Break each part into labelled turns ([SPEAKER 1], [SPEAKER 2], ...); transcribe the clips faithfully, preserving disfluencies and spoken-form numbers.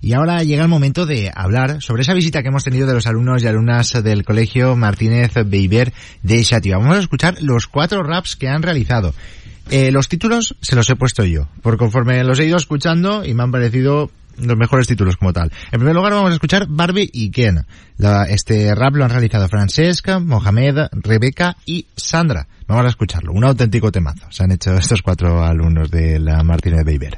[SPEAKER 1] Y ahora llega el momento de hablar sobre esa visita que hemos tenido de los alumnos y alumnas del Colegio Martínez Beiber de Xàtiva. Vamos a escuchar los cuatro raps que han realizado. Eh, los títulos se los he puesto yo, por conforme los he ido escuchando y me han parecido los mejores títulos como tal. En primer lugar vamos a escuchar Barbie y Ken. La, este rap lo han realizado Francesca, Mohamed, Rebeca y Sandra. Vamos a escucharlo, un auténtico temazo. Se han hecho estos cuatro alumnos de la Martínez Beiber.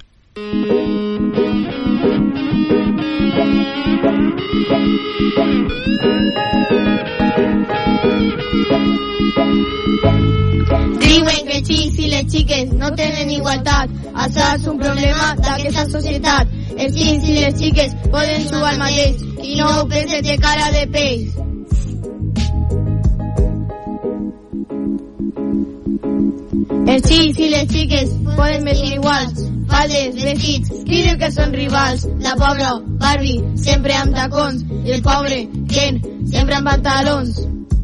[SPEAKER 2] Diuen que els xics i les xiques no tenen igualtat. Això és un problema d'aquesta societat. Els xics i les xiques poden jugar al mateix i no ho penses de cara de peix. Els xics i les xiques poden vestir iguals, faldes, vestits, qui diu que són rivals? La pobra Barbie sempre amb tacons i el pobre Ken sempre amb pantalons.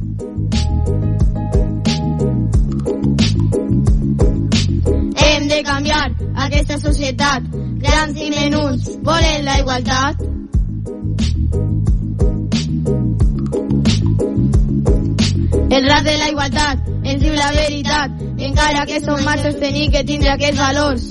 [SPEAKER 2] Hem de canviar aquesta societat. Grans i menuts volen la igualtat. El rap de la igualtat ens diu la veritat. Encara que som machos tenim que tindre aquests valors.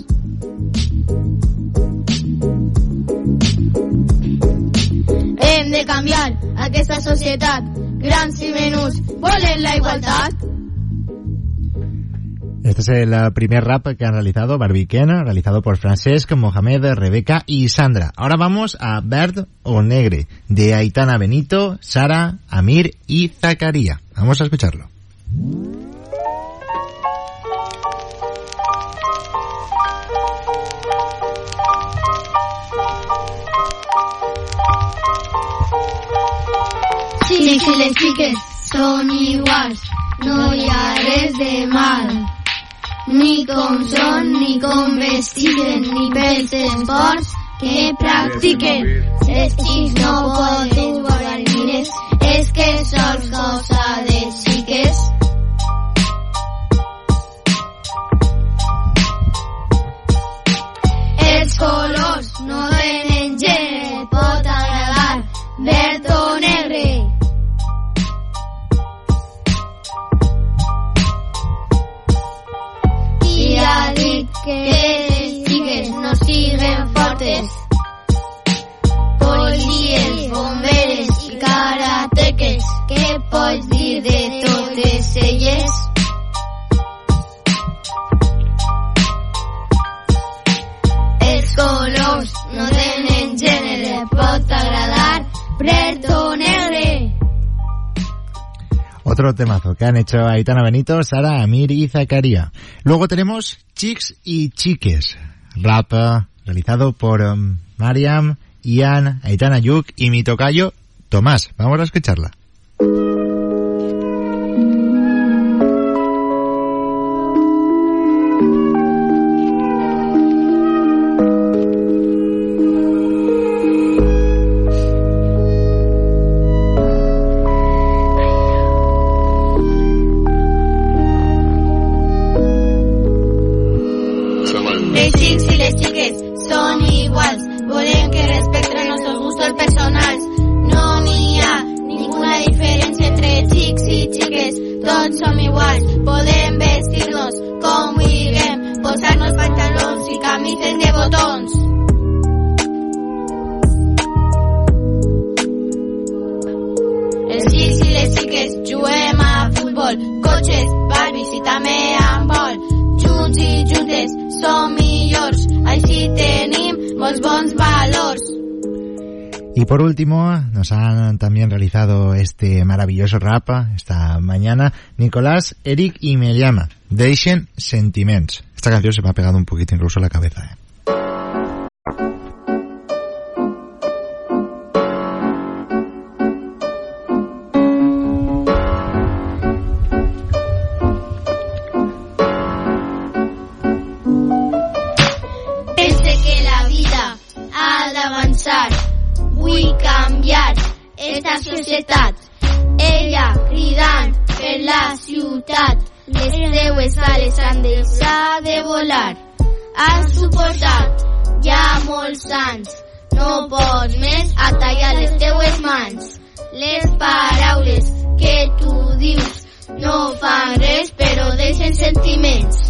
[SPEAKER 2] Hem de canviar aquesta societat. Grans i menuts volen la igualtat.
[SPEAKER 1] Este es el primer rap que han realizado Barbie y Ken, realizado por Francesc, Mohamed, Rebeca y Sandra. Ahora vamos a Verd o Negre, de Aitana Benito, Sara, Amir y Zacarías. Vamos a escucharlo.
[SPEAKER 2] Xics i les xiques són iguals, no hi ha res de mal. Ni com són, ni com vestiden, ni pels esports que practiquen. Els xics no poden jugar al mines, és que sols cosa de xiques. Els colors no tenen gènere, pot agradar verd o negre. Ha dit que les xiques no siguen fortes. Policies, bomberes i karateques, què pots dir de totes elles? Els colors no tenen gènere, pot agradar verd o negre.
[SPEAKER 1] Otro temazo que han hecho Aitana Benito, Sara, Amir y Zacarías. Luego tenemos Xics y Xiques, rap realizado por um, Mariam, Ian, Aitana Yuk y mi tocayo Tomás. Vamos a escucharla. Y por último, nos han también realizado este maravilloso rap esta mañana Nicolás, Eric y Meliama, Deixen Sentiments. Esta canción se me ha pegado un poquito incluso a la cabeza, ¿eh?
[SPEAKER 2] Pense que la vida ha d'avançar. Vull canviar esta societat. Ella cridant per la ciutat. Les seues ales han deixat de volar. Han suportat ja molts anys. no pots més a tallar les teues mans. Les paraules que tu dius no fan res, però deixen sentiments.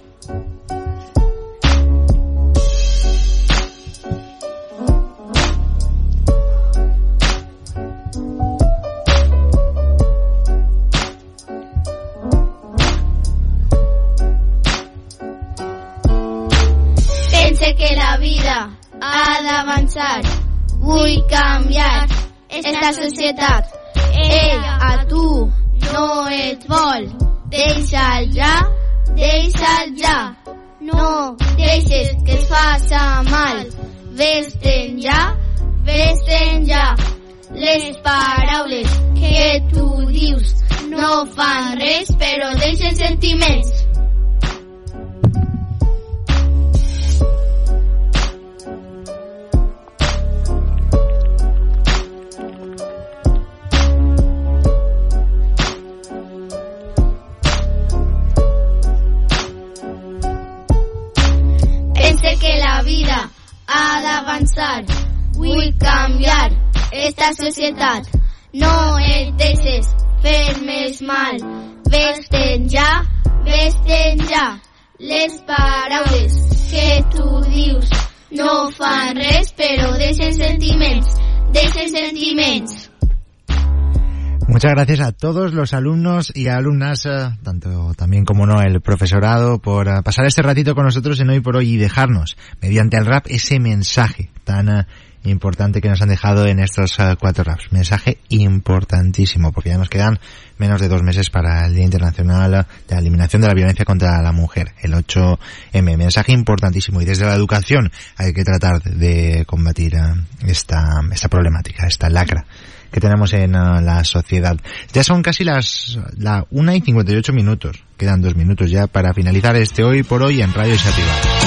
[SPEAKER 2] Pense que la vida ha d'avançar. Vull canviar esta societat. Ell a tu no et vol. Deixa'l ja, deixa'l ja. No deixes que et faça mal. Vés-te'n ja, vés-te'n ja. Les paraules que tu dius no fan res, però deixen sentiments. Que la vida ha d'avançar. Vull canviar esta societat. No et deixes fer més mal. Vés-te'n ja, vés-te'n ja. Les paraules que tu dius no fan res, però deixen sentiments, deixen sentiments.
[SPEAKER 1] Muchas gracias a todos los alumnos y alumnas, eh, tanto también como no el profesorado, por uh, pasar este ratito con nosotros en Hoy por Hoy y dejarnos, mediante el rap, ese mensaje tan uh, importante que nos han dejado en estos uh, cuatro raps. Mensaje importantísimo, porque ya nos quedan menos de dos meses para el Día Internacional de la Eliminación de la Violencia contra la Mujer, el ocho eme. Mensaje importantísimo, y desde la educación hay que tratar de combatir uh, esta, esta problemática, esta lacra que tenemos en uh, la sociedad. Ya son casi las la una y cincuenta y ocho minutos. Quedan dos minutos ya para finalizar este Hoy por Hoy en Radio Xàtiva.